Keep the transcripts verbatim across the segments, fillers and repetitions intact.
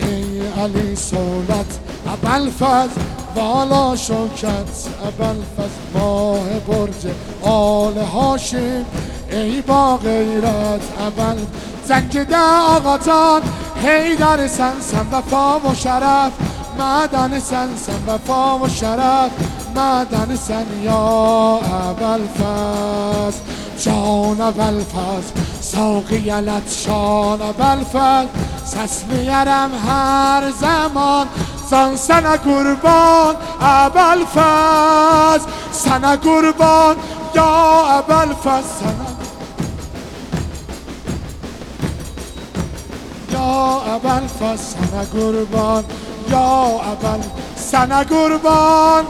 ای علی سولت ابوالفضل والا شوکت ابوالفضل ماه برج آل هاشم ای با غیرت ابوال زنجده آقا جان حیدر سن سن وفا و شرف مدن سن سن وفا و شرف مدن سن یا ابوالفضل جان ابوالفضل ساقیلت شان ابوالفضل سسمیرم هر زمان زان سنه قربان ابوالفضل سنه قربان یا ابوالفضل سنه یا ابوالفضل سنه قربان یا ابوال سنه قربان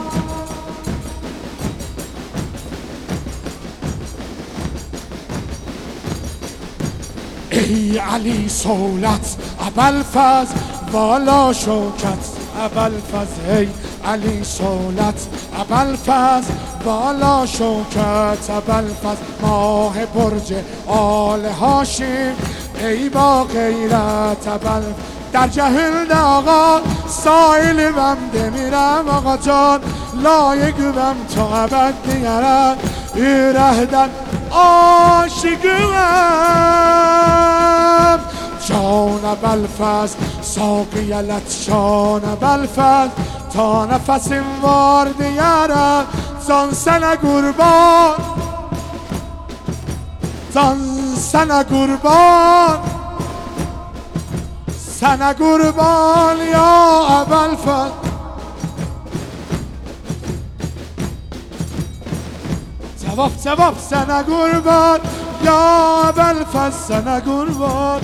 ای علی سولت ابوالفضل والا شوکت ابوالفضل ای علی سولت ابوالفضل والا شوکت ابوالفضل ماه برج آل هاشم ای با غیرت ابوالفضل در جهل آقا سایل بم دمیرم آقا جان لایق بم تا ابد دیگرم ایرهدن عاشقم جان ابوالفضل ساقیلت شان ابوالفضل تا نفس وار دیارم زان سنه قربان زان سنه قربان سنه قربان یا ابوالفضل جواب جواب سنه قربان یا ابوالفضل سنه قربان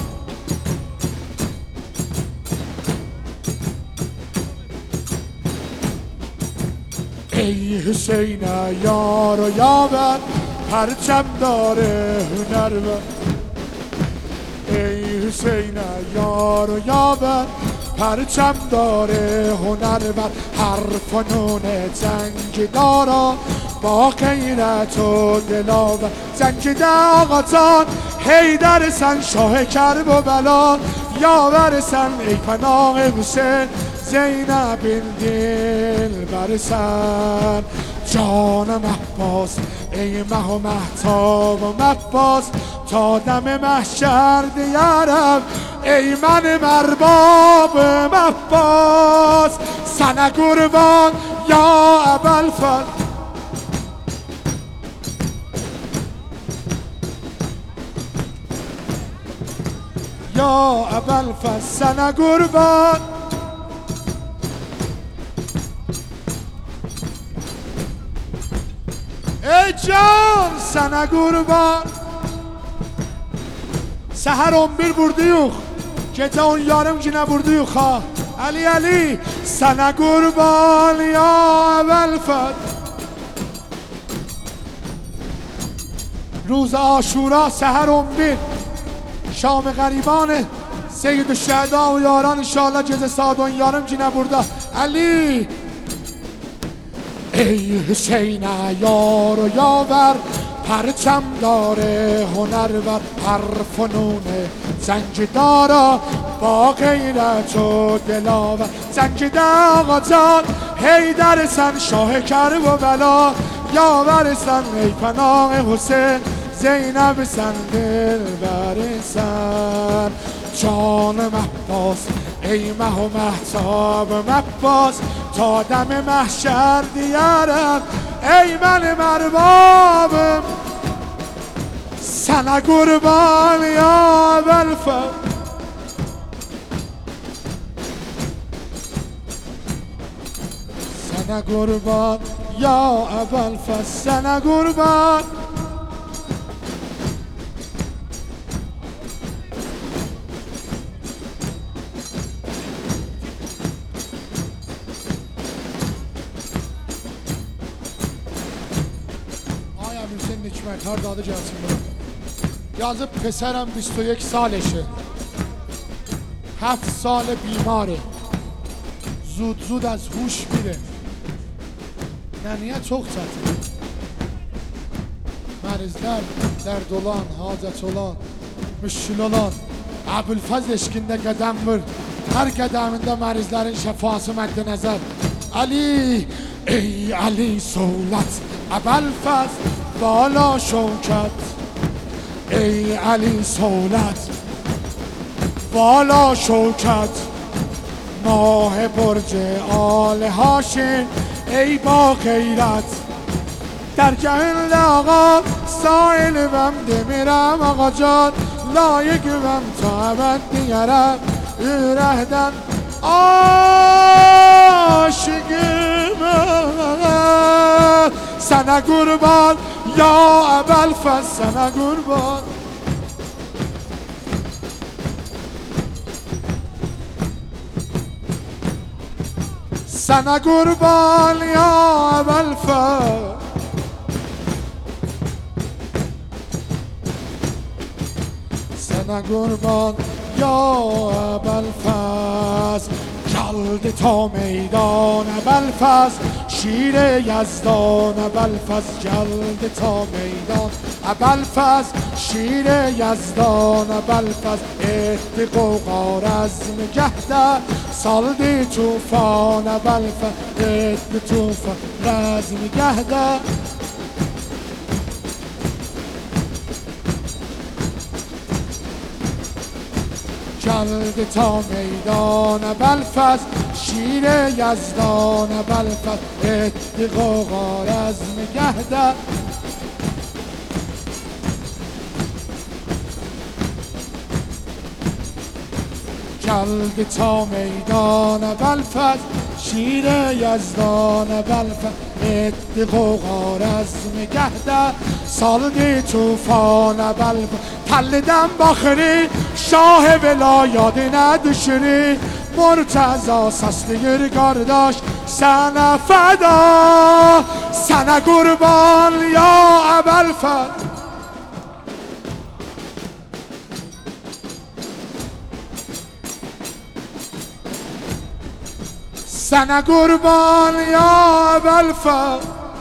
ای حسین یار و یاور پرچم داره هنر بر ای حسین یار و یاور پرچم داره هنر بر هر فنون جنگ دارا با غیرت و دلاور زنجده آقا جان حیدر سن شاه کرب و بلا یاور سن ای پناه حسین زینب دل برسن جان محباس ای مه و مهتاب و محباس تا دم محشر دیارم ای من مرباب محباس سنه قربان یا ابوالفضل یا ابوالفضل سنه قربان ای جان سنه قربان سهر اونبیر بردیوخ که اون یارم که نبردیوخ ها علی علی سنه قربان یا ابوالفضل روز عاشورا سهر اونبیر شام غریبان سید الشهدا و یاران انشاءالله جز سادون یارم که نبرده علی ای حسین یار و یاور پرچم داره هنر بر هر فنون زنج دارا با غیرت و دلاور زنجده آقا جان حیدر سن شاه کرب و بلا یاور سن ای پناه حسین زینب سن دل برسن جان محباس ای مه و مهتاب محباس تا دم محشر دیارم ای من مربابم سنه قربان یا ابوالفضل سنه قربان یا ابوالفضل سنه قربان نکمت‌ها داده جلسیم برم یازه پسرم بیست و یک سالشه هفت سال بیماره زود زود از هوش میره ننیه çok çətin Mərizlər dərd olan, hacət olan, müşkül olan Əbülfəz eşkində qədəm vur Her qədəmində mərizlərin şəfası mədd nəzər. Ali, ey Ali Solat, əbəlfəz, bala şövkət. Ey Ali Solat, bala şövkət. ماه برج آل هاشم ای با غیرت در جهل آقا سایل بم دمیرم آقا جان لایق بم تا ابد دیگرم ürəkdən aşıqım sənə qurban ya əbəlfəz sənə qurban Sana kurban ya Ebelfez Sana kurban ya Ebelfez Geldi ta meydan Ebelfez شیر یزدان ابوالفضل geldi ta meydan ابوالفضل شیر یزدان ابوالفضل اهد قوقا رزم گهده saldı tufan ابوالفضل اهد tufan رزم گهده geldi ta meydan ابوالفضل شیر یزدان ابوالفضل اهد قوقا رزم گهده geldi ta meydan ابوالفضل شیر یزدان ابوالفضل اهد قوقا رزم گهده saldı tufan ابوالفضل تلدم باخری شاه ولایات ندشری مرتضی سستگیر کارداش سنه فدا سنه قربان یا ابوالفضل سنه قربان یا ابوالفضل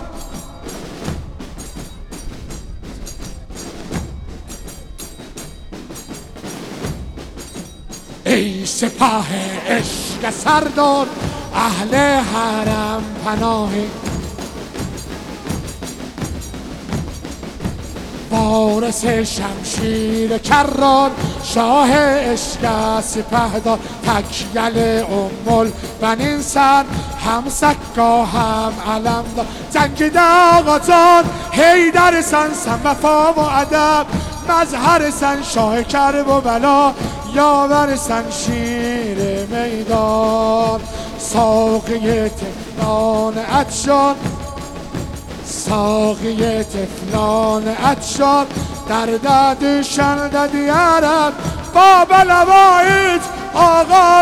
ای سپاه عشق سردار اهل حرم پناه وارث شمشیر کرار شاه عشق سپهدار تکیل ام البنین سر هم سکا هم علمدار جنگیده آقا جان حیدر سن سن وفا و ادب مظهر سن شاه کرب و بلا یاور سن شیر میدان ساقی تفلان عطشان ساقی تفلان عطشان در ددشن ددی عرب باب لوایت آقا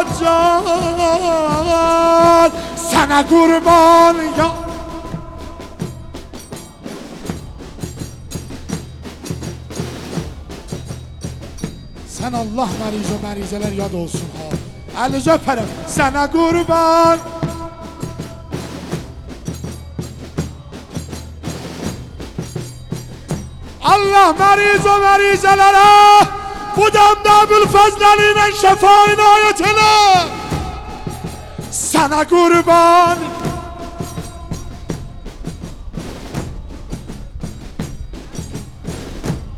جان سنه قربان یا Sen Allah meriz o merizeler yad olsun ha. Elinizi öperim. Sana kurban. Allah meriz o merizelere bu damda Ebulfazl ile şefa inayetine. Sana kurban.